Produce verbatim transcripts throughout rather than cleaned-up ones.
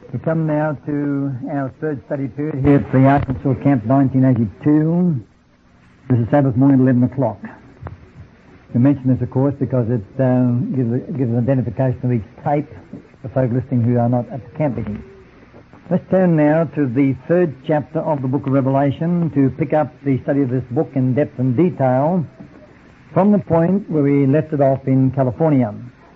We come now to our third study period here at the Arkansas Camp nineteen eighty-two. This is Sabbath morning at eleven o'clock. We mention this, of course, because it uh, gives, a, gives an identification of each tape for folk listening who are not at the camp meeting. Let's turn now to the third chapter of the book of Revelation to pick up the study of this book in depth and detail from the point where we left it off in California.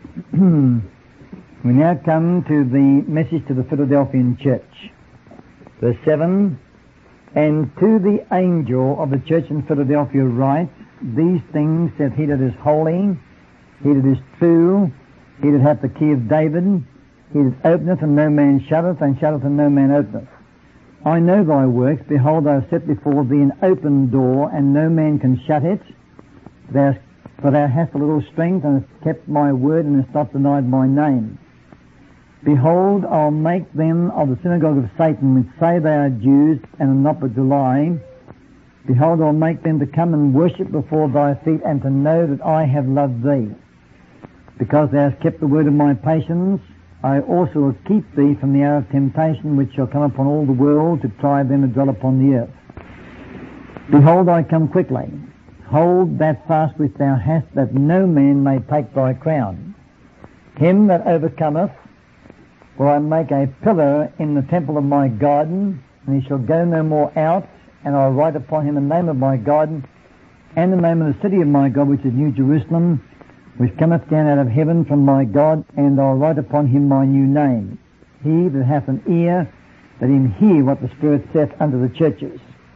We now come to the message to the Philadelphian church. Verse seven, "And to the angel of the church in Philadelphia write, These things saith he that is holy, he that is true, he that hath the key of David, he that openeth and no man shutteth, and shutteth and no man openeth. I know thy works, behold, I have set before thee an open door, and no man can shut it. Thou, for thou hast a little strength, and hast kept my word, and hast not denied my name. Behold, I'll make them of the synagogue of Satan, which say they are Jews, and are not but to lie. Behold, I'll make them to come and worship before thy feet, and to know that I have loved thee. Because thou hast kept the word of my patience, I also will keep thee from the hour of temptation, which shall come upon all the world, to try them that dwell upon the earth. Behold, I come quickly. Hold that fast which thou hast, that no man may take thy crown. Him that overcometh will I make a pillar in the temple of my garden, and he shall go no more out, and I'll write upon him the name of my garden, and the name of the city of my God, which is New Jerusalem, which cometh down out of heaven from my God, and I'll write upon him my new name. He that hath an ear, let him hear what the Spirit saith unto the churches."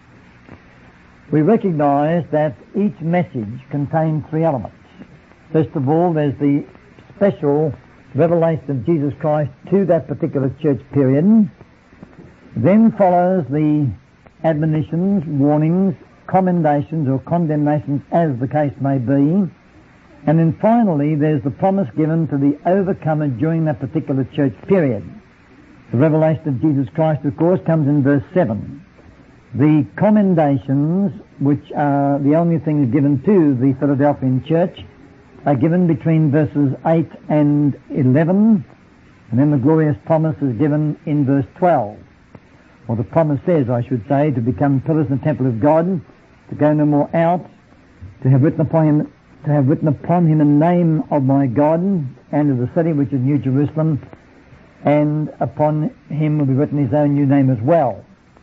We recognize that each message contains three elements. First of all, there's the special revelation of Jesus Christ to that particular church period. Then follows the admonitions, warnings, commendations or condemnations, as the case may be. And then finally, there's the promise given to the overcomer during that particular church period. The revelation of Jesus Christ, of course, comes in verse seven. The commendations, which are the only things given to the Philadelphian church, are given between verses eight and eleven, and then the glorious promise is given in verse twelve. Or the promise says, I should say, to become pillars in the temple of God, to go no more out, to have written upon him, to have written upon him the name of my God, and of the city which is New Jerusalem, and upon him will be written his own new name as well.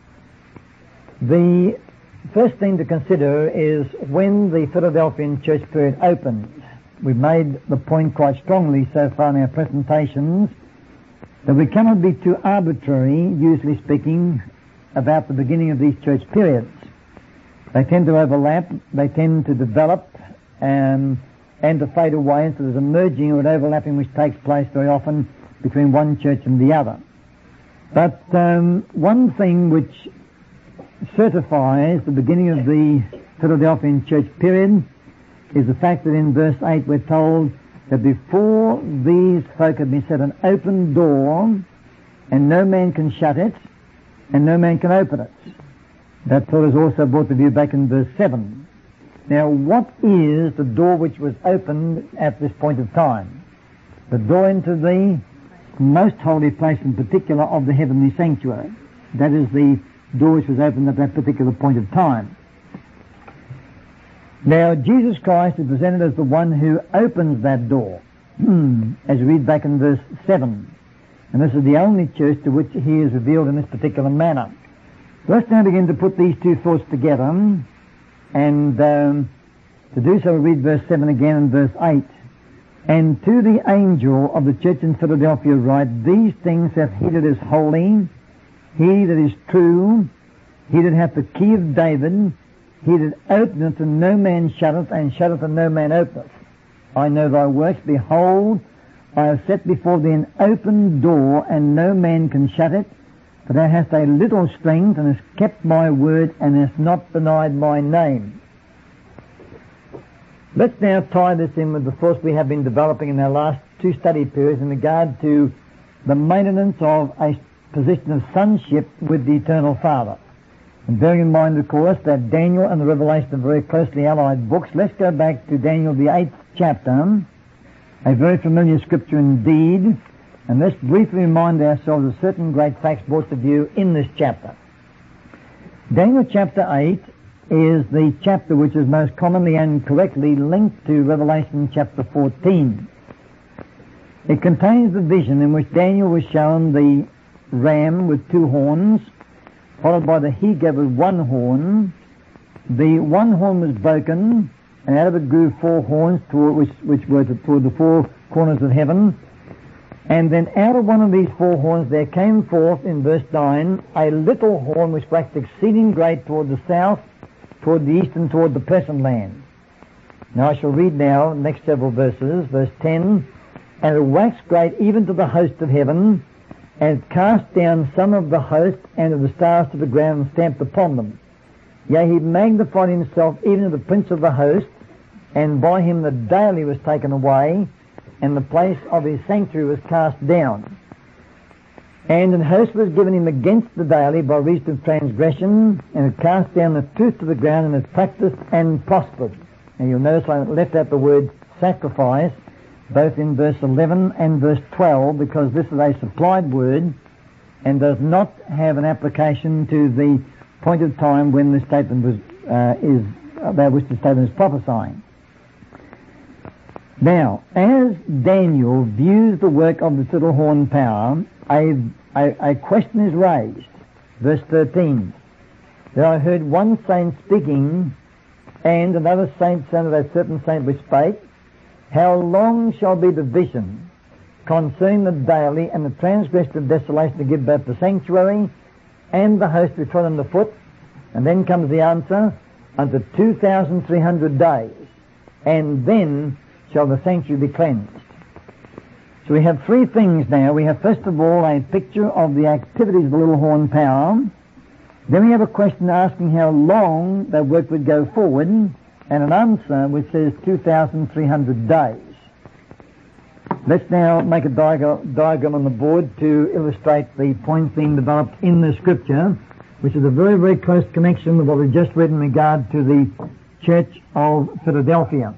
The first thing to consider is when the Philadelphian church period opened. We've made the point quite strongly so far in our presentations that we cannot be too arbitrary, usually speaking, about the beginning of these church periods. They tend to overlap, they tend to develop um, and to fade away, and so there's a merging or an overlapping which takes place very often between one church and the other. But um, one thing which certifies the beginning of the Philadelphian church period is the fact that in verse eight we're told that before these folk have been set an open door, and no man can shut it, and no man can open it. That thought is also brought to view back in verse seven. Now, what is the door which was opened at this point of time? The door into the most holy place in particular of the heavenly sanctuary. That is the door which was opened at that particular point of time. Now, Jesus Christ is presented as the one who opens that door, as we read back in verse seven. And this is the only church to which he is revealed in this particular manner. So let's now begin to put these two thoughts together. And um, to do so, we read verse seven again and verse eight. "And to the angel of the church in Philadelphia write, These things hath he that is holy, he that is true, he that hath the key of David, he that openeth and no man shutteth, and shutteth and no man openeth. I know thy works. Behold, I have set before thee an open door, and no man can shut it. For thou hast a little strength, and hast kept my word, and hast not denied my name." Let's now tie this in with the thoughts we have been developing in our last two study periods in regard to the maintenance of a position of sonship with the Eternal Father. And bearing in mind, of course, that Daniel and the Revelation are very closely allied books, let's go back to Daniel, the eighth chapter, a very familiar scripture indeed, And let's briefly remind ourselves of certain great facts brought to view in this chapter. Daniel chapter eight is the chapter which is most commonly and correctly linked to Revelation chapter fourteen. It contains the vision in which Daniel was shown the ram with two horns, followed by the he-goat with one horn. The one horn was broken, and out of it grew four horns, toward, which, which were toward the four corners of heaven. And then out of one of these four horns there came forth, in verse nine, a little horn which waxed exceeding great toward the south, toward the east, and toward the pleasant land. Now I shall read now the next several verses. Verse ten, and it waxed great even to the host of heaven, and it cast down some of the host and of the stars to the ground, and stamped upon them. Yea, he magnified himself even to the prince of the host, and by him the daily was taken away, and the place of his sanctuary was cast down. And an host was given him against the daily by reason of transgression, and it cast down the truth to the ground, and it practiced and prospered. And you'll notice I left out the word sacrifice, both in verse eleven and verse twelve, because this is a supplied word, and does not have an application to the point of time when the statement was, uh, is, about which the statement is prophesying. Now, as Daniel views the work of the little horn power, a, a, a question is raised. Verse thirteen. Then I heard one saint speaking, and another saint saying to that certain saint which spake, how long shall be the vision concerning the daily and the transgression of desolation to give both the sanctuary and the host be trod under foot? And then comes the answer, unto two thousand three hundred days, and then shall the sanctuary be cleansed. So we have three things now. We have first of all a picture of the activities of the little horn power. Then we have a question asking how long that work would go forward, and an answer which says two thousand three hundred days. Let's now make a diag- diagram on the board to illustrate the points being developed in the scripture, which is a very, very close connection with what we just read in regard to the Church of Philadelphia.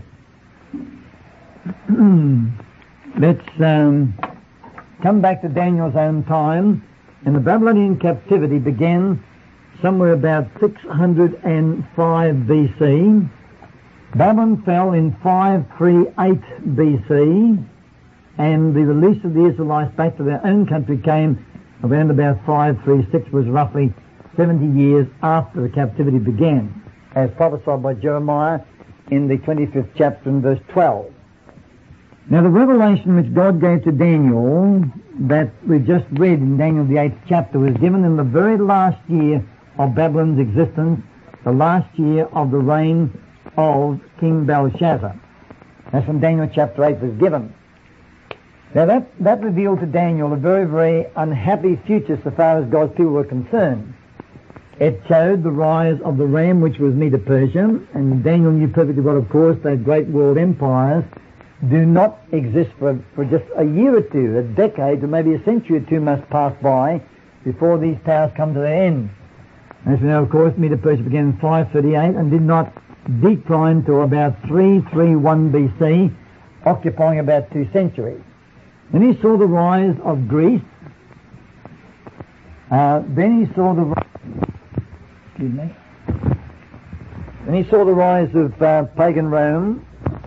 Let's um, come back to Daniel's own time. And the Babylonian captivity began somewhere about six hundred five B C. Babylon fell in five thirty-eight B C, and the release of the Israelites back to their own country came around about five thirty-six, was roughly seventy years after the captivity began, as prophesied by Jeremiah in the twenty-fifth chapter and verse twelve. Now the revelation which God gave to Daniel that we just read in Daniel the eighth chapter was given in the very last year of Babylon's existence, the last year of the reign of King Belshazzar. That's when Daniel chapter eight was given. Now that, that revealed to Daniel a very, very unhappy future so far as God's people were concerned. It showed the rise of the ram, which was Medo-Persia, and Daniel knew perfectly well, of course, that great world empires do not exist for, for just a year or two, a decade, or maybe a century or two must pass by before these powers come to their end. As we know, of course, Medo-Persia began in five thirty-eight and did not decline to about three thirty-one B C, occupying about two centuries. Then he saw the rise of Greece. Uh, then he saw the excuse me. Then he saw the rise of uh, pagan Rome.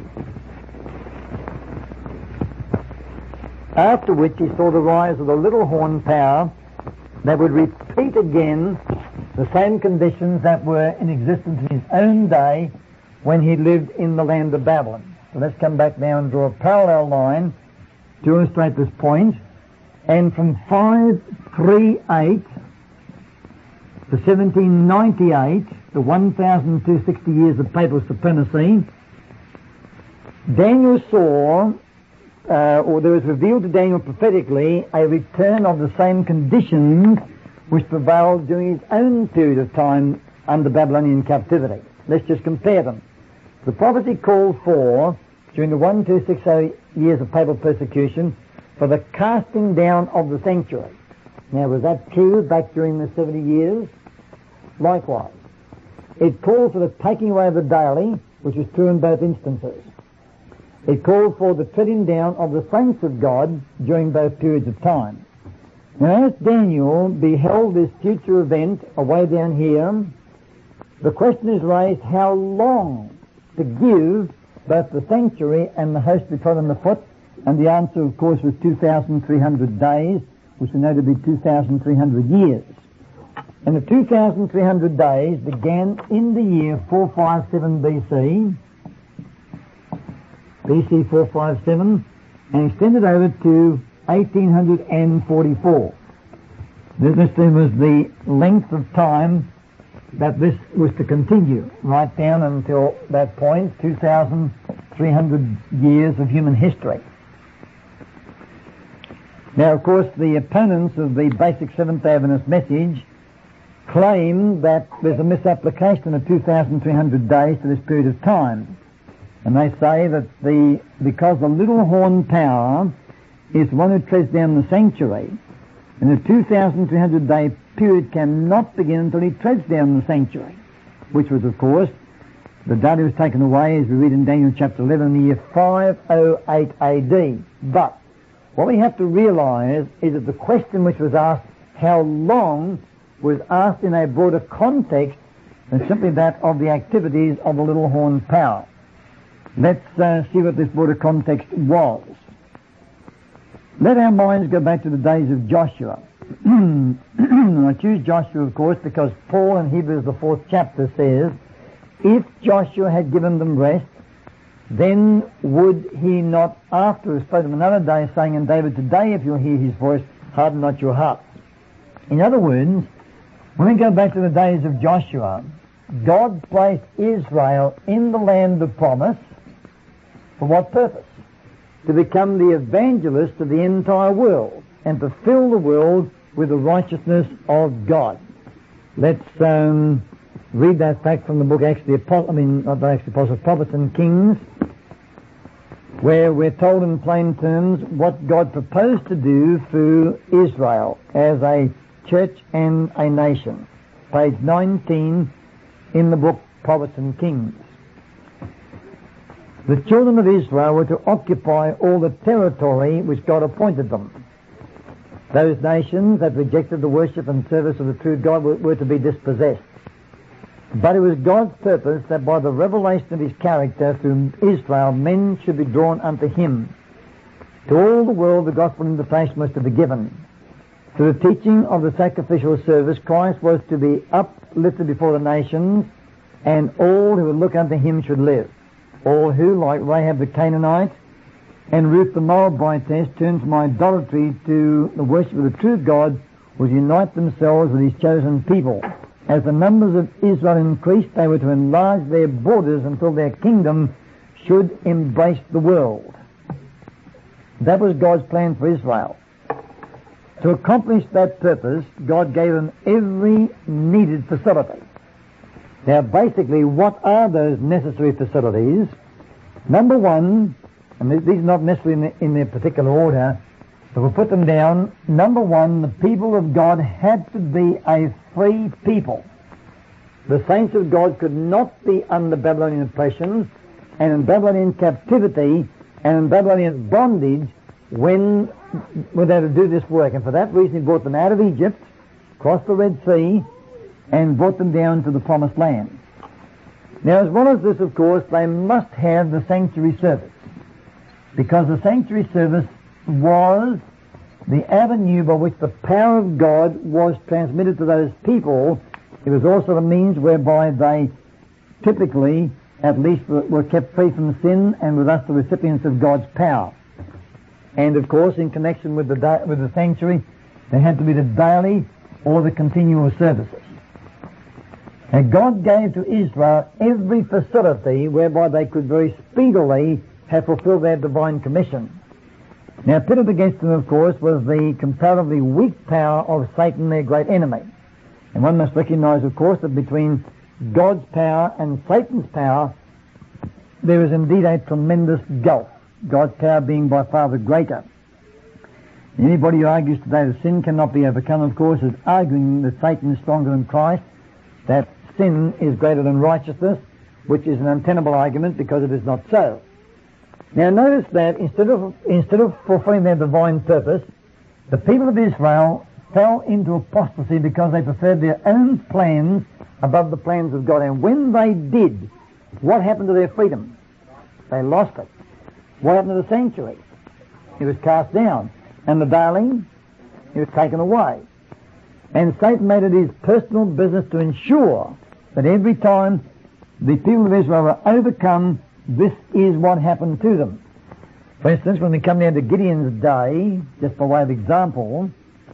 After which he saw the rise of the little horn power that would repeat again the same conditions that were in existence in his own day when he lived in the land of Babylon. So let's come back now and draw a parallel line to illustrate this point. And from five thirty-eight to seventeen ninety-eight, the one thousand two hundred sixty years of papal supremacy, Daniel saw, uh, or there was revealed to Daniel prophetically, a return of the same conditions which prevailed during his own period of time under Babylonian captivity. Let's just compare them. The prophecy called for, during the one two six zero years of papal persecution, for the casting down of the sanctuary. Now, was that true back during the seventy years? Likewise. It called for the taking away of the daily, which was true in both instances. It called for the treading down of the saints of God during both periods of time. Now, as Daniel beheld this future event away down here, the question is raised how long to give both the sanctuary and the host to trod on the foot, and the answer, of course, was two thousand three hundred days, which we know to be two thousand three hundred years. And the two thousand three hundred days began in the year four fifty-seven B C, B C four fifty-seven, and extended over to eighteen forty-four. This then was the length of time that this was to continue, right down until that point, two thousand three hundred years of human history. Now, of course, the opponents of the basic Seventh-day Adventist message claim that there's a misapplication of two thousand three hundred days to this period of time. And they say that the because the little horn power is the one who treads down the sanctuary, and the two thousand three hundred day period cannot begin until he treads down the sanctuary, which was, of course, the date was taken away, as we read in Daniel chapter eleven, in the year five oh eight A D. But what we have to realize is that the question which was asked, how long, was asked in a broader context than simply that of the activities of the little horn power. Let's uh, see what this broader context was. Let our minds go back to the days of Joshua. I choose Joshua, of course, because Paul in Hebrews, the fourth chapter, says, if Joshua had given them rest, then would he not after have spoken another day, saying, and David, today if you'll hear his voice, harden not your hearts. In other words, when we go back to the days of Joshua, God placed Israel in the land of promise. For what purpose? To become the evangelist of the entire world and to fill the world with the righteousness of God. Let's um, read that fact from the book, actually, Apostle, I mean, not actually Apostle, Prophets and Kings, where we're told in plain terms what God proposed to do through Israel as a church and a nation. Page nineteen in the book Prophets and Kings. The children of Israel were to occupy all the territory which God appointed them. Those nations that rejected the worship and service of the true God were, were to be dispossessed. But it was God's purpose that by the revelation of his character through Israel, men should be drawn unto him. To all the world the gospel invitation was to be given. Through the teaching of the sacrificial service, Christ was to be uplifted before the nations, and all who would look unto him should live. All who, like Rahab the Canaanite and Ruth the Moabitess, turned from idolatry to the worship of the true God, would unite themselves with his chosen people. As the numbers of Israel increased, they were to enlarge their borders until their kingdom should embrace the world. That was God's plan for Israel. To accomplish that purpose, God gave them every needed facility. Now, basically, what are those necessary facilities? Number one, and these are not necessarily in, the, in their particular order, but we'll put them down. Number one, the people of God had to be a free people. The saints of God could not be under Babylonian oppression and in Babylonian captivity and in Babylonian bondage when were they to do this work. And for that reason he brought them out of Egypt, crossed the Red Sea, and brought them down to the Promised Land. Now, as well as this, of course, they must have the sanctuary service, because the sanctuary service was the avenue by which the power of God was transmitted to those people. It was also the means whereby they typically, at least, were kept free from sin and were thus the recipients of God's power. And, of course, in connection with the da- with the sanctuary, there had to be the daily or the continual services. And God gave to Israel every facility whereby they could very speedily have fulfilled their divine commission. Now, pitted against them, of course, was the comparatively weak power of Satan, their great enemy. And one must recognize, of course, that between God's power and Satan's power, there is indeed a tremendous gulf. God's power being by far the greater. Anybody who argues today that sin cannot be overcome, of course, is arguing that Satan is stronger than Christ, that sin is greater than righteousness, which is an untenable argument because it is not so. Now notice that instead of, instead of fulfilling their divine purpose, the people of Israel fell into apostasy because they preferred their own plans above the plans of God. And when they did, what happened to their freedom? They lost it. What happened to the sanctuary? It was cast down. And the darling? It was taken away. And Satan made it his personal business to ensure that every time the people of Israel were overcome, this is what happened to them. For instance, when we come down to Gideon's day, just by way of example,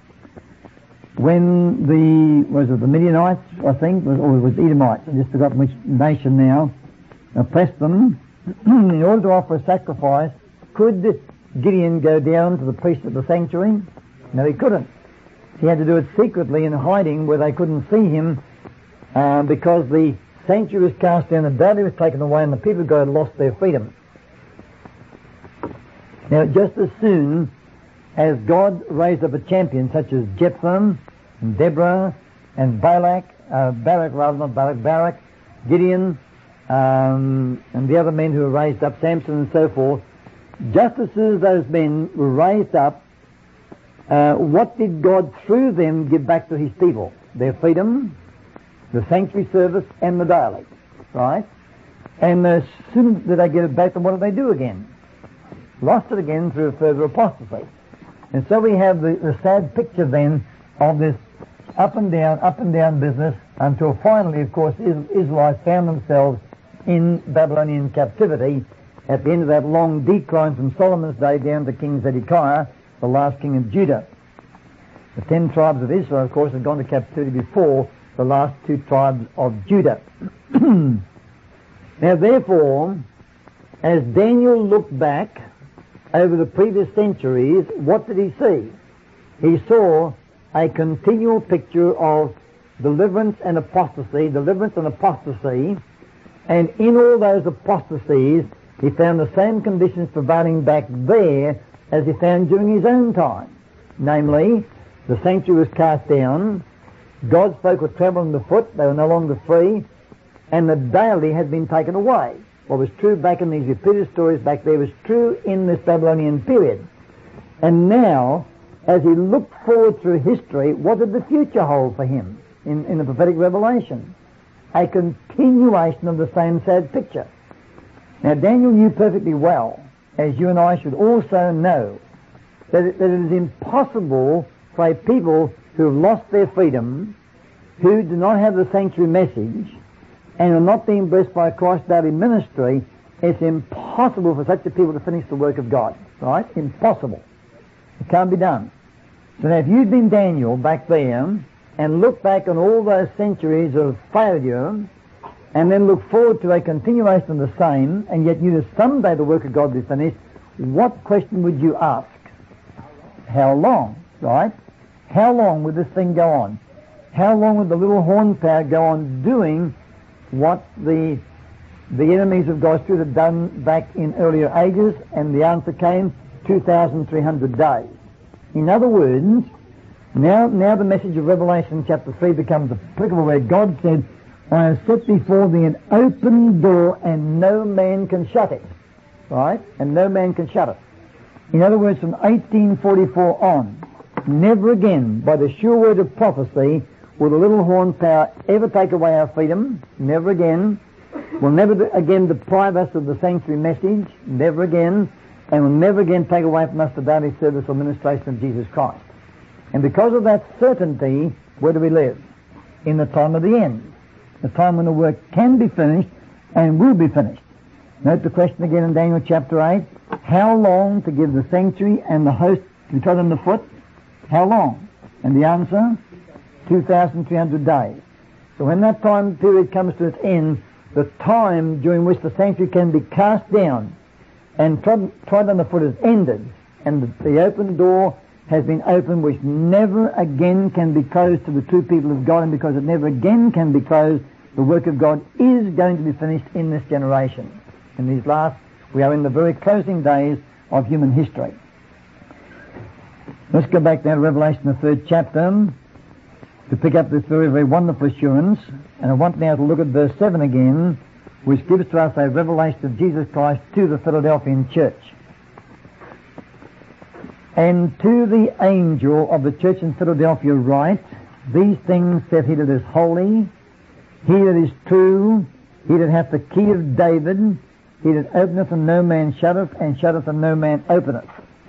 when the, was it the Midianites, I think, or it was Edomites, I've just forgotten which nation now, oppressed them, in order to offer a sacrifice, could Gideon go down to the priest of the sanctuary? No, he couldn't. He had to do it secretly in hiding where they couldn't see him, uh, because the sanctuary was cast down, the daily was taken away, and the people of God lost their freedom. Now, just as soon as God raised up a champion such as Jephthah and Deborah and Balak, uh, Barak rather, not Balak, Barak, Gideon, um, and the other men who were raised up, Samson and so forth, just as soon as those men were raised up, uh, what did God through them give back to his people? Their freedom, the sanctuary service, and the daily, right? And as soon as they get it back, then what did they do again? Lost it again through further apostasy. And so we have the, the sad picture then of this up and down, up and down business until finally, of course, Israelites found themselves in Babylonian captivity at the end of that long decline from Solomon's day down to King Zedekiah, the last king of Judah. The ten tribes of Israel, of course, had gone to captivity before the last two tribes of Judah. Now, therefore, as Daniel looked back over the previous centuries, what did he see? He saw a continual picture of deliverance and apostasy, deliverance and apostasy, and in all those apostasies, he found the same conditions prevailing back there as he found during his own time. Namely, the sanctuary was cast down, God's folk were travelling the foot, they were no longer free, and the daily had been taken away. What was true back in these repeated stories back there was true in this Babylonian period. And now, as he looked forward through history, what did the future hold for him in, in the prophetic revelation? A continuation of the same sad picture. Now, Daniel knew perfectly well, as you and I should also know, that it, that it is impossible for a people who have lost their freedom, who do not have the sanctuary message, and are not being blessed by Christ's daily ministry, it's impossible for such a people to finish the work of God. Right? Impossible. It can't be done. So now if you'd been Daniel back there and look back on all those centuries of failure and then look forward to a continuation of the same, and yet knew that someday the work of God would be finished, what question would you ask? How long? Right? How long would this thing go on? How long would the little horn power go on doing what the the enemies of God should have done back in earlier ages? And the answer came, two thousand three hundred days. In other words, now now the message of Revelation chapter three becomes applicable, where God said, I have set before thee an open door, and no man can shut it. Right? And no man can shut it. In other words, from eighteen forty-four on, never again, by the sure word of prophecy, will the little horn power ever take away our freedom. Never again. Will never again deprive us of the sanctuary message. Never again. And will never again take away from us the daily service or ministration of Jesus Christ. And because of that certainty, where do we live? In the time of the end. The time when the work can be finished and will be finished. Note the question again in Daniel chapter eight. How long to give the sanctuary and the host to be trod on the foot? How long? And the answer? two thousand three hundred days. So when that time period comes to its end, the time during which the sanctuary can be cast down and trod, trod on the foot is ended, and the, the open door has been opened, which never again can be closed to the true people of God, and because it never again can be closed, the work of God is going to be finished in this generation. In these last, we are in the very closing days of human history. Let's go back now to Revelation, the third chapter, to pick up this very, very wonderful assurance. And I want now to look at verse seven again, which gives to us a revelation of Jesus Christ to the Philadelphian church. And to the angel of the church in Philadelphia write, these things saith he that is holy, he that is true, he that hath the key of David, he that openeth and no man shutteth, and shutteth and no man openeth.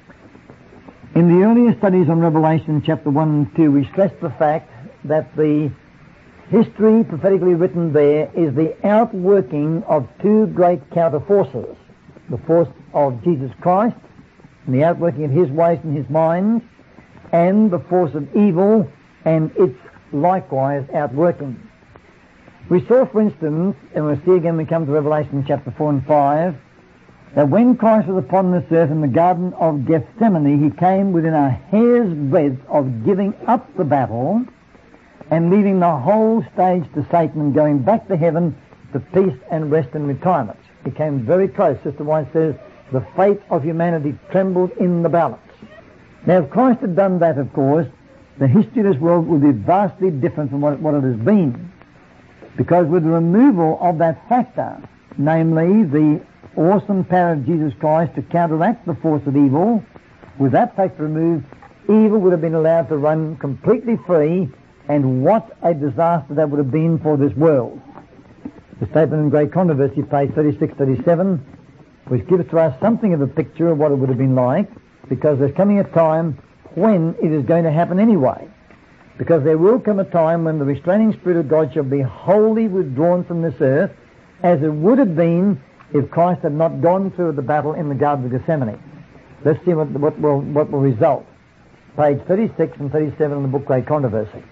In the earlier studies on Revelation chapter one and two, we stressed the fact that the history prophetically written there is the outworking of two great counter forces. The force of Jesus Christ, and the outworking of his ways and his mind, and the force of evil and its likewise outworking. We saw, for instance, and we'll see again when we come to Revelation chapter four and five, that when Christ was upon this earth in the Garden of Gethsemane, he came within a hair's breadth of giving up the battle and leaving the whole stage to Satan and going back to heaven to peace and rest and retirement. He came very close. Sister White says, the fate of humanity trembled in the balance. Now, if Christ had done that, of course, the history of this world would be vastly different from what, what it has been. Because with the removal of that factor, namely the awesome power of Jesus Christ to counteract the force of evil, with that factor removed, evil would have been allowed to run completely free, and what a disaster that would have been for this world. The statement in Great Controversy, page thirty-six thirty-seven, which gives to us something of a picture of what it would have been like, because there's coming a time when it is going to happen anyway. Because there will come a time when the restraining Spirit of God shall be wholly withdrawn from this earth, as it would have been if Christ had not gone through the battle in the Garden of Gethsemane. Let's see what, what, will, what will result. Page thirty-six and thirty-seven in the book Great Controversy.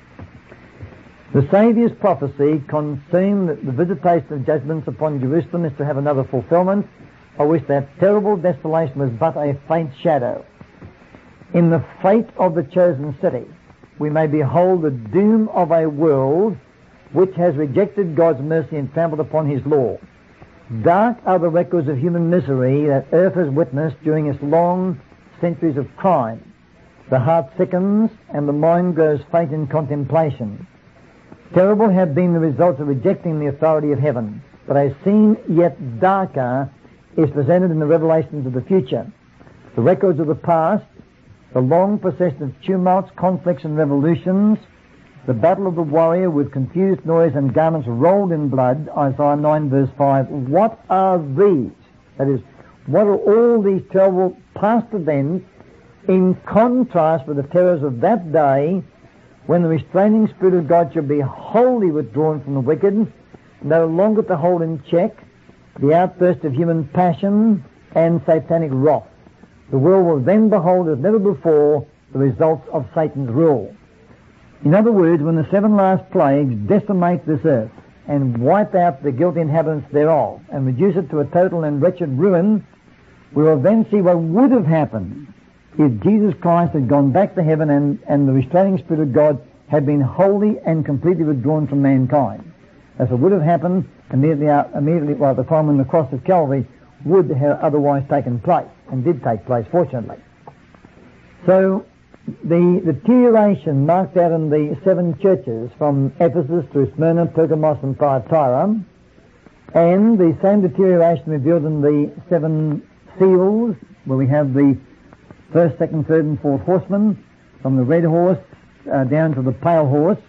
The Saviour's prophecy concerning the visitation of judgments upon Jerusalem is to have another fulfillment, of which that terrible desolation was but a faint shadow. In the fate of the chosen city, we may behold the doom of a world which has rejected God's mercy and trampled upon his law. Dark are the records of human misery that earth has witnessed during its long centuries of crime. The heart sickens and the mind grows faint in contemplation. Terrible have been the results of rejecting the authority of heaven, but a scene yet darker is presented in the revelations of the future. The records of the past, the long procession of tumults, conflicts and revolutions, the battle of the warrior with confused noise and garments rolled in blood, Isaiah nine verse five. What are these? That is, what are all these terrible past events in contrast with the terrors of that day when the restraining Spirit of God shall be wholly withdrawn from the wicked, no longer to hold in check the outburst of human passion and satanic wrath. The world will then behold as never before the results of Satan's rule. In other words, when the seven last plagues decimate this earth and wipe out the guilty inhabitants thereof and reduce it to a total and wretched ruin, we will then see what would have happened if Jesus Christ had gone back to heaven and, and the restraining Spirit of God had been wholly and completely withdrawn from mankind. As it would have happened immediately, out, immediately well, at the time when the cross of Calvary would have otherwise taken place, and did take place, fortunately. So, the, the deterioration marked out in the seven churches from Ephesus through Smyrna, Pergamos and Thyatira, and the same deterioration revealed in the seven seals, where we have the first, second, third and fourth horsemen, from the red horse uh, down to the pale horse,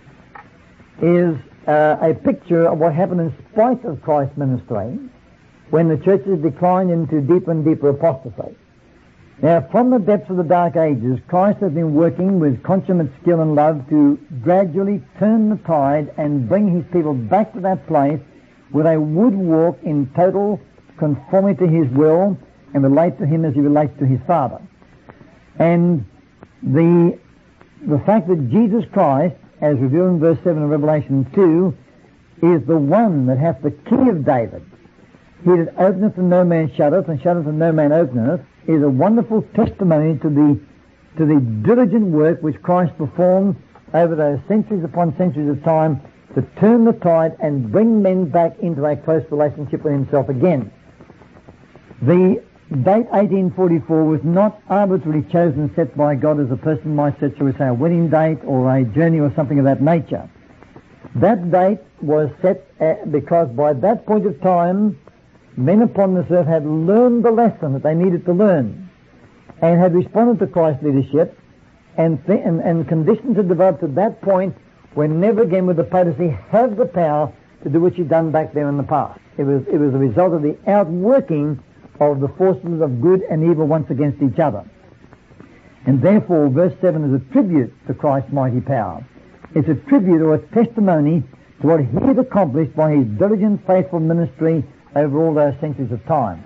is uh, a picture of what happened in spite of Christ's ministry when the churches declined into deeper and deeper apostasy. Now, from the depths of the dark ages, Christ has been working with consummate skill and love to gradually turn the tide and bring his people back to that place where they would walk in total conformity to his will and relate to him as he relates to his Father. And the the fact that Jesus Christ, as revealed in verse seven of Revelation two, is the one that hath the key of David, he that openeth and no man shutteth, and shutteth and no man openeth, is a wonderful testimony to the to the diligent work which Christ performed over those centuries upon centuries of time to turn the tide and bring men back into a close relationship with himself again. The date eighteen forty-four was not arbitrarily chosen and set by God as a person might set, shall we say, a wedding date or a journey or something of that nature. That date was set at, because by that point of time, men upon this earth had learned the lesson that they needed to learn and had responded to Christ's leadership, and, th- and, and conditions had developed to that point where never again would the papacy have the power to do what she'd done back there in the past. It was, it was a result of the outworking of the forces of good and evil once against each other. And therefore, verse seven is a tribute to Christ's mighty power. It's a tribute or a testimony to what he had accomplished by his diligent, faithful ministry over all those centuries of time.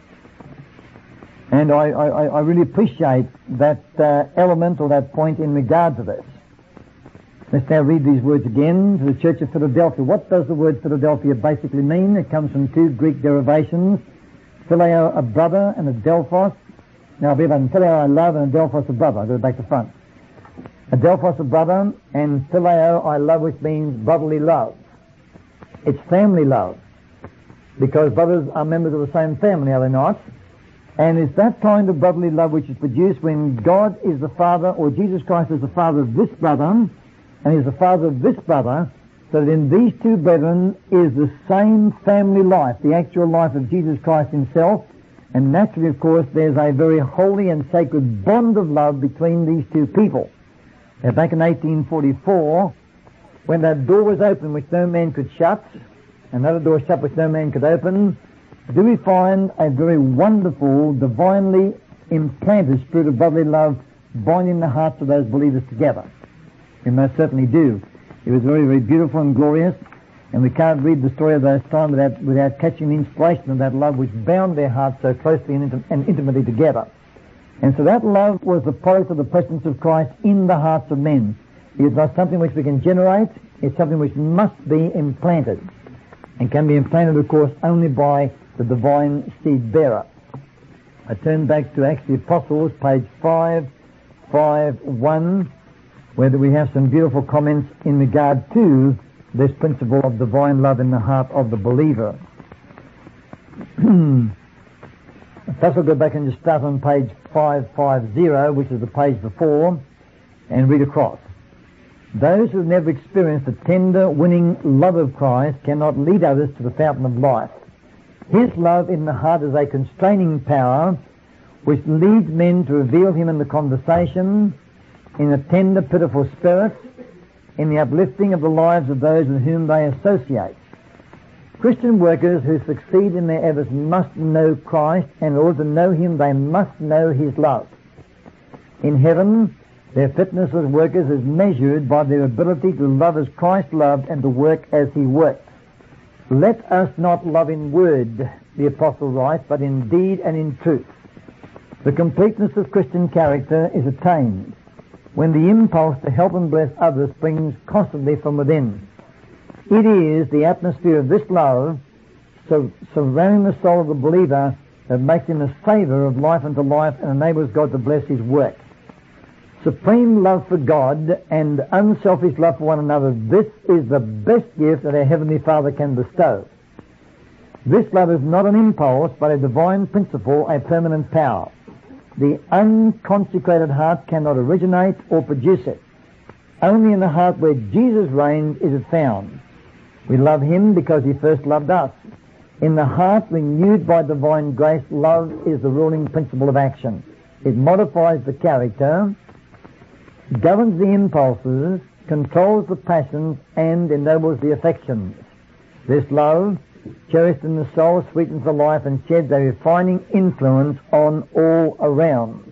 And I, I, I really appreciate that uh, element or that point in regard to this. Let's now read these words again to the Church of Philadelphia. What does the word Philadelphia basically mean? It comes from two Greek derivations, phileo, a brother, and adelphos. Now, I believe in phileo, I love, and adelphos, a brother. I'll go back to front. Adelphos, a brother, and phileo, I love, which means brotherly love. It's family love, because brothers are members of the same family, are they not? And it's that kind of brotherly love which is produced when God is the Father, or Jesus Christ is the Father of this brother, and is the Father of this brother, so that in these two brethren is the same family life, the actual life of Jesus Christ himself. And naturally, of course, there's a very holy and sacred bond of love between these two people. Now, back in eighteen forty-four, when that door was open which no man could shut, another door shut which no man could open, do we find a very wonderful, divinely implanted spirit of brotherly love binding the hearts of those believers together? We most certainly do. It was very, very beautiful and glorious, and we can't read the story of those times without, without catching the inspiration of that love which bound their hearts so closely and, intim- and intimately together. And so that love was the product of the presence of Christ in the hearts of men. It is not something which we can generate, it's something which must be implanted, and can be implanted, of course, only by the divine seed bearer. I turn back to Acts of the Apostles, page five fifty-one, where we have some beautiful comments in regard to this principle of divine love in the heart of the believer. First, I'll go back and just start on page five fifty, which is the page before, and read across. Those who have never experienced the tender, winning love of Christ cannot lead others to the fountain of life. His love in the heart is a constraining power which leads men to reveal him in the conversation, in a tender, pitiful spirit, in the uplifting of the lives of those with whom they associate. Christian workers who succeed in their efforts must know Christ, and in order to know him they must know his love. In heaven, their fitness as workers is measured by their ability to love as Christ loved and to work as he worked. Let us not love in word, the apostle writes, but in deed and in truth. The completeness of Christian character is attained when the impulse to help and bless others springs constantly from within. It is the atmosphere of this love so, surrounding the soul of the believer that makes him a savour of life unto life and enables God to bless his work. Supreme love for God and unselfish love for one another, this is the best gift that our Heavenly Father can bestow. This love is not an impulse, but a divine principle, a permanent power. The unconsecrated heart cannot originate or produce it. Only in the heart where Jesus reigns is it found. We love him because he first loved us. In the heart renewed by divine grace, love is the ruling principle of action. It modifies the character, governs the impulses, controls the passions, and ennobles the affections. This love, cherished in the soul, sweetens the life and sheds a refining influence on all around.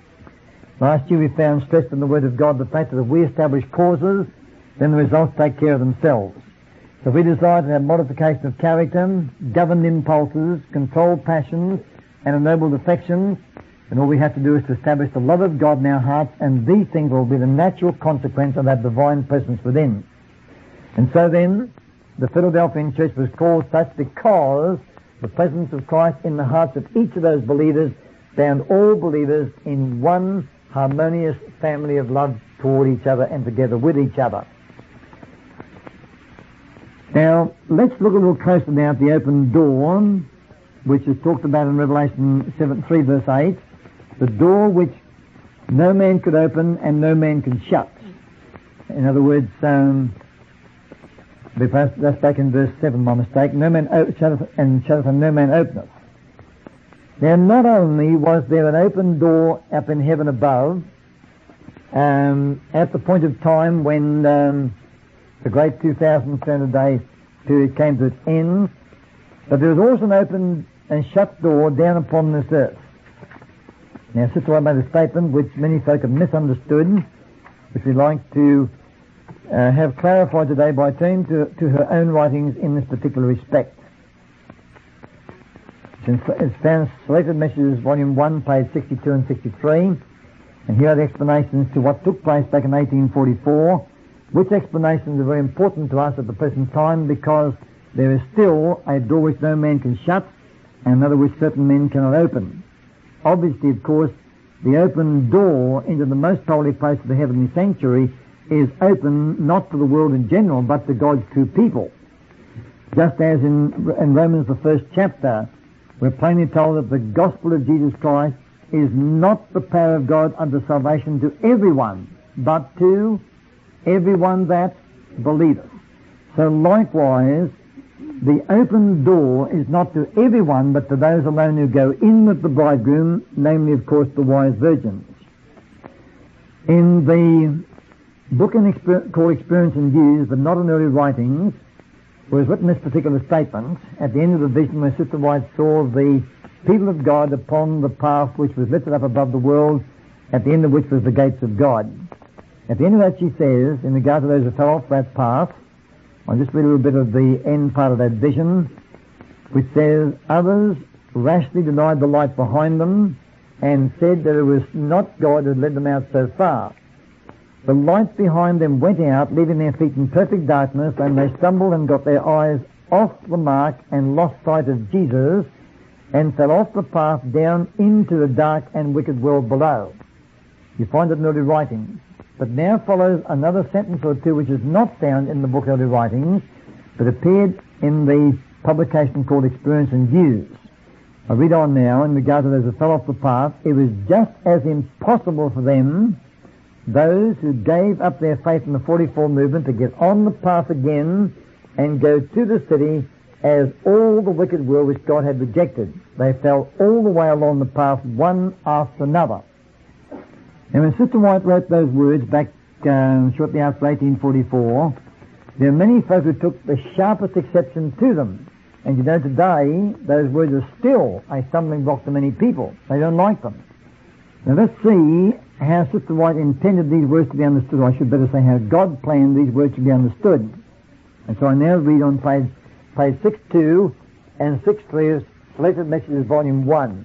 Last year we found stressed in the Word of God the fact that if we establish causes, then the results take care of themselves. So if we desire to have modification of character, governed impulses, controlled passions, and ennobled affections, then all we have to do is to establish the love of God in our hearts, and these things will be the natural consequence of that divine presence within. And so then, the Philadelphian church was called such because the presence of Christ in the hearts of each of those believers bound all believers in one harmonious family of love toward each other and together with each other. Now, let's look a little closer now at the open door, which is talked about in Revelation seven, three verse eight. The door which no man could open and no man can shut. In other words, um, Because that's back in verse seven, my mistake. No man o- shutteth, and shutteth, and no man openeth. Now, not only was there an open door up in heaven above, um, at the point of time when um, the great two thousand three hundred day period came to its end, but there was also an open and shut door down upon this earth. Now, Sister White made a statement which many folk have misunderstood, which we'd like to uh, have clarified today by turning to, to her own writings in this particular respect. It's found Selected Messages, Volume one, page sixty-two and sixty-three, and here are the explanations to what took place back in eighteen forty-four, which explanations are very important to us at the present time because there is still a door which no man can shut and another which certain men cannot open. Obviously, of course, the open door into the most holy place of the heavenly sanctuary is open not to the world in general, but to God's true people. Just as in, in Romans, the first chapter, we're plainly told that the gospel of Jesus Christ is not the power of God unto salvation to everyone, but to everyone that believeth. So likewise, the open door is not to everyone, but to those alone who go in with the bridegroom, namely, of course, the wise virgins. In the book in exper- called Experience and Views, but not in early writings, was written this particular statement at the end of the vision where Sister White saw the people of God upon the path which was lifted up above the world, at the end of which was the gates of God. At the end of that she says, in regard to those who fell off that path, I'll just read a little bit of the end part of that vision, which says, others rashly denied the light behind them and said that it was not God who had led them out so far. The light behind them went out, leaving their feet in perfect darkness, and they stumbled and got their eyes off the mark and lost sight of Jesus and fell off the path down into the dark and wicked world below. You find it in early writings. But now follows another sentence or two which is not found in the book Early Writings, but appeared in the publication called Experience and Views. I read on now in regard to those who fell off the path. It was just as impossible for them, those who gave up their faith in the forty-four movement, to get on the path again and go to the city as all the wicked world which God had rejected. They fell all the way along the path, one after another. And when Sister White wrote those words back um, shortly after eighteen forty-four, there are many folk who took the sharpest exception to them. And you know, today, those words are still a stumbling block to many people. They don't like them. Now let's see how Sister White intended these words to be understood, or I should better say how God planned these words to be understood. And so I now read on page, page six two and six three of Selected Messages, Volume one.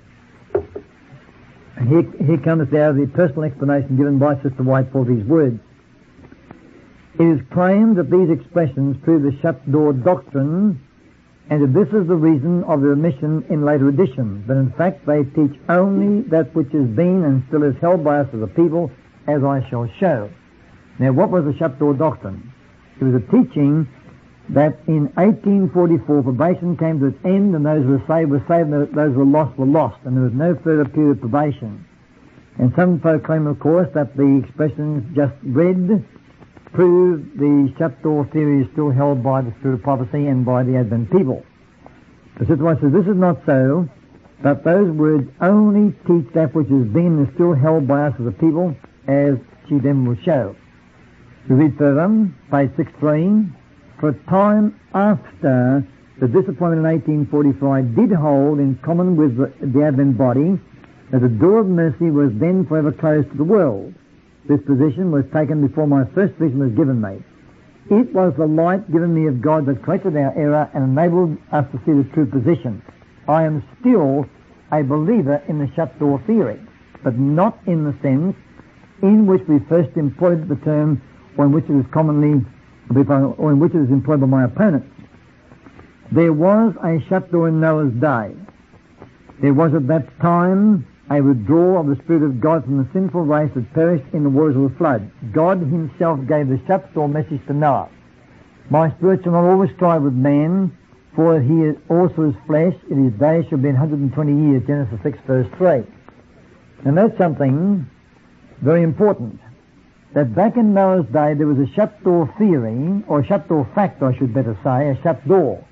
Here, here comes now the personal explanation given by Sister White for these words. It is claimed that these expressions prove the shut door doctrine, and that this is the reason of their omission in later editions. But in fact, they teach only that which has been and still is held by us as a people, as I shall show. Now, what was the shut door doctrine? It was a teaching that in eighteen forty-four probation came to its end, and those who were saved were saved, and those who were lost were lost, and there was no further period of probation. And some folk claim, of course, that the expressions just read prove the shut door theory is still held by the spirit of prophecy and by the Advent people. The Sister White says this is not so, but those words only teach that which has been and is still held by us as a people, as she then will show. We read further, page six three. For a time after the disappointment in eighteen forty-four, I did hold, in common with the, the Advent body, that the door of mercy was then forever closed to the world. This position was taken before my first vision was given me. It was the light given me of God that corrected our error and enabled us to see the true position. I am still a believer in the shut door theory, but not in the sense in which we first employed the term, or in which it is commonly or in which it is employed by my opponents. There was a shut door in Noah's day. There was at that time a withdrawal of the Spirit of God from the sinful race that perished in the waters of the flood. God himself gave the shut door message to Noah. My spirit shall not always strive with man, for he also is flesh, in his days shall be one hundred twenty years, Genesis six verse three. And that's something very important. that back in Noah's day there was a shut door theory, or shut door fact I should better say, a shut door.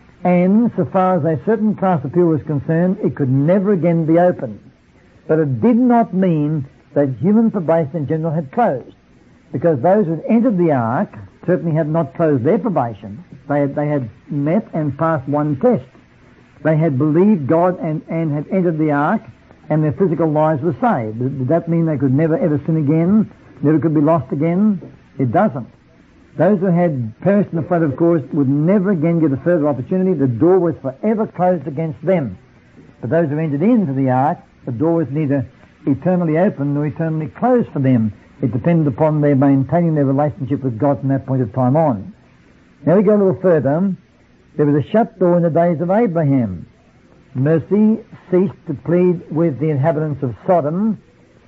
And so far as a certain class of people was concerned, it could never again be opened. But it did not mean that human probation in general had closed, because those who had entered the ark certainly had not closed their probation. They had, they had met and passed one test. They had believed God and, and had entered the ark, and their physical lives were saved. Did that mean they could never ever sin again, never could be lost again? It doesn't. Those who had perished in the flood, of course, would never again get a further opportunity. The door was forever closed against them. But those who entered into the ark, the door was neither eternally open nor eternally closed for them. It depended upon their maintaining their relationship with God from that point of time on. Now we go a little further. There was a shut door in the days of Abraham. Mercy ceased to plead with the inhabitants of Sodom,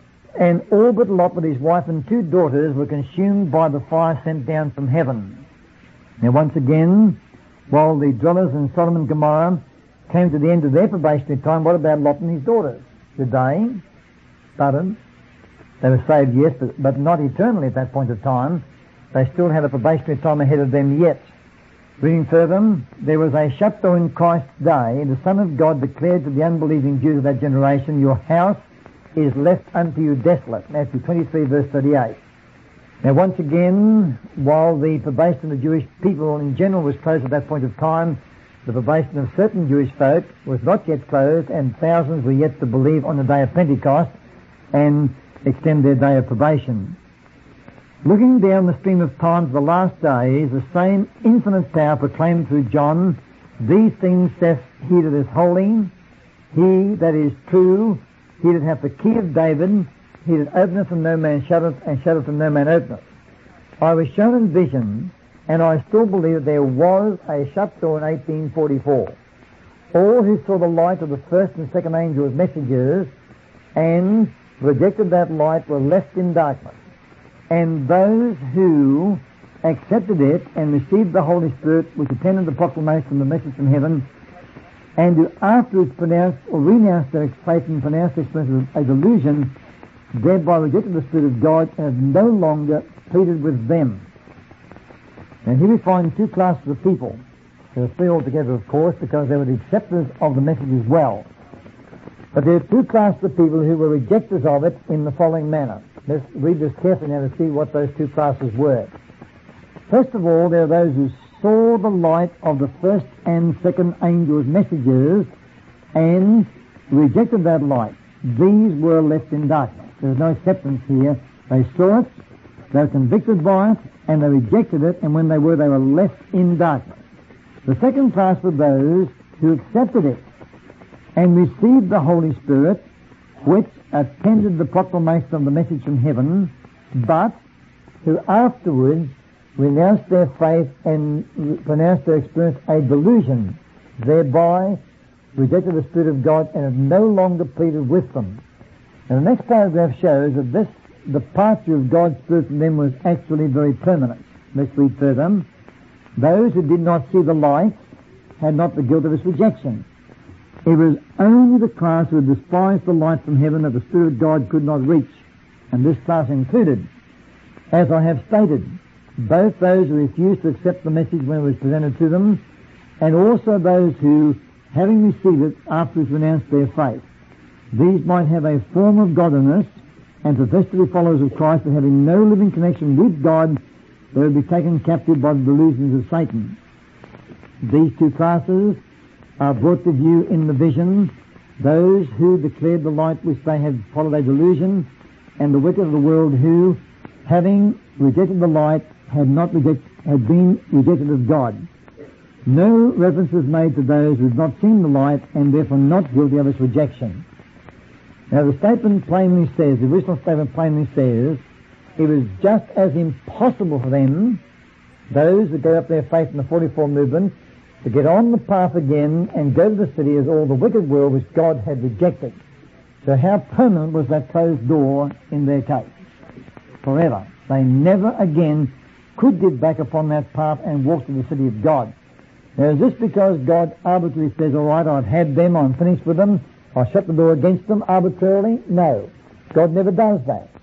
and all but Lot with his wife and two daughters were consumed by the fire sent down from heaven. Now once again, while the dwellers in Sodom and Gomorrah came to the end of their probationary time, what about Lot and his daughters? Did they? Pardon? They were saved, yes, but, but not eternally at that point of time. They still had a probationary time ahead of them yet. Reading further, there was a shut door in Christ's day, and the Son of God declared to the unbelieving Jews of that generation, your house is left unto you desolate. Matthew twenty-three, verse thirty-eight. Now once again, while the probation of the Jewish people in general was closed at that point of time, the probation of certain Jewish folk was not yet closed, and thousands were yet to believe on the day of Pentecost and extend their day of probation. Looking down the stream of time to the last days, the same infinite power proclaimed through John, these things saith he that is holy, he that is true, he that hath the key of David, he that openeth and no man shutteth, and shutteth and no man openeth. I was shown in vision, and I still believe that there was a shut door in eighteen forty-four. All who saw the light of the first and second angel's messengers and rejected that light were left in darkness. And those who accepted it and received the Holy Spirit, which attended the proclamation of the message from heaven, and who afterwards pronounced or renounced their faith and pronounced their experience as a delusion, thereby rejected the Spirit of God and have no longer pleaded with them. Now here we find two classes of people. There are three altogether, of course, because they were the acceptors of the message as well. But there are two classes of people who were rejectors of it in the following manner. Let's read this carefully now to see what those two classes were. First of all, there are those who saw the light of the first and second angels' messages and rejected that light. These were left in darkness. There was no acceptance here. They saw it, they were convicted by it, and they rejected it, and when they were, they were left in darkness. The second class were those who accepted it and received the Holy Spirit, which attended the proclamation of the message from heaven, but who afterwards renounced their faith and pronounced their experience a delusion, thereby rejected the Spirit of God and have no longer pleaded with them. And the next paragraph shows that this departure of God's Spirit from them was actually very permanent. Let's read further. Those who did not see the light had not the guilt of its rejection. It was only the class who despised the light from heaven that the Spirit of God could not reach, and this class included, as I have stated, both those who refused to accept the message when it was presented to them, and also those who, having received it, afterwards renounced their faith. These might have a form of godliness and profess to be followers of Christ, but having no living connection with God, they would be taken captive by the delusions of Satan. These two classes are brought to view in the vision, those who declared the light which they had followed a delusion, and the wicked of the world who, having rejected the light, had not reject, had been rejected of God. No reference is made to those who had not seen the light and therefore not guilty of its rejection. Now the statement plainly says, the original statement plainly says, it was just as impossible for them, those that gave up their faith in the forty-four movement, to get on the path again and go to the city as all the wicked world which God had rejected. So how permanent was that closed door in their case? Forever. They never again could get back upon that path and walk to the city of God. Now is this because God arbitrarily says, all right, I've had them, I'm finished with them, I'll shut the door against them arbitrarily? No. God never does that.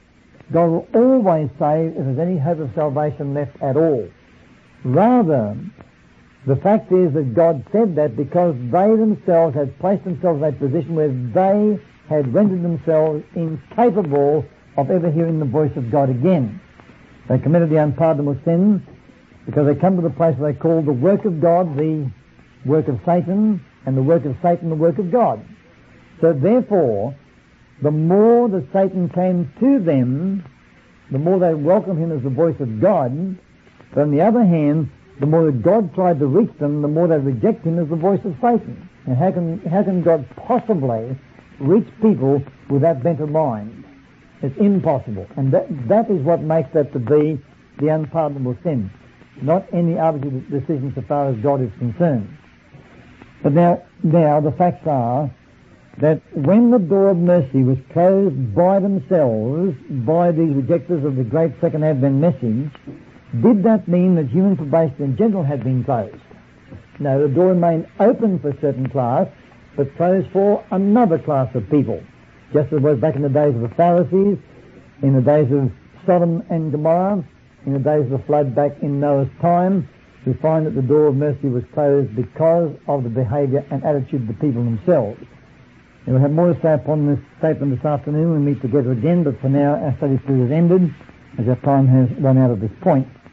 God will always save if there's any hope of salvation left at all. Rather, the fact is that God said that because they themselves had placed themselves in a position where they had rendered themselves incapable of ever hearing the voice of God again. They committed the unpardonable sin because they come to the place where they call the work of God the work of Satan, and the work of Satan the work of God. So therefore, the more that Satan came to them, the more they welcomed him as the voice of God. But on the other hand, the more that God tried to reach them, the more they reject him as the voice of Satan. And how can, how can God possibly reach people with that bent of mind? It's impossible. And that, that is what makes that to be the unpardonable sin, not any arbitrary decision so far as God is concerned. But now, now the facts are that when the door of mercy was closed by themselves, by these rejectors of the great second advent message, did that mean that human probation in general had been closed? No, the door remained open for a certain class, but closed for another class of people. Just as it was back in the days of the Pharisees, in the days of Sodom and Gomorrah, in the days of the flood back in Noah's time, we find that the door of mercy was closed because of the behaviour and attitude of the people themselves. And we'll have more to say upon this statement this afternoon when we meet together again, but for now our study period has ended as our time has run out at this point.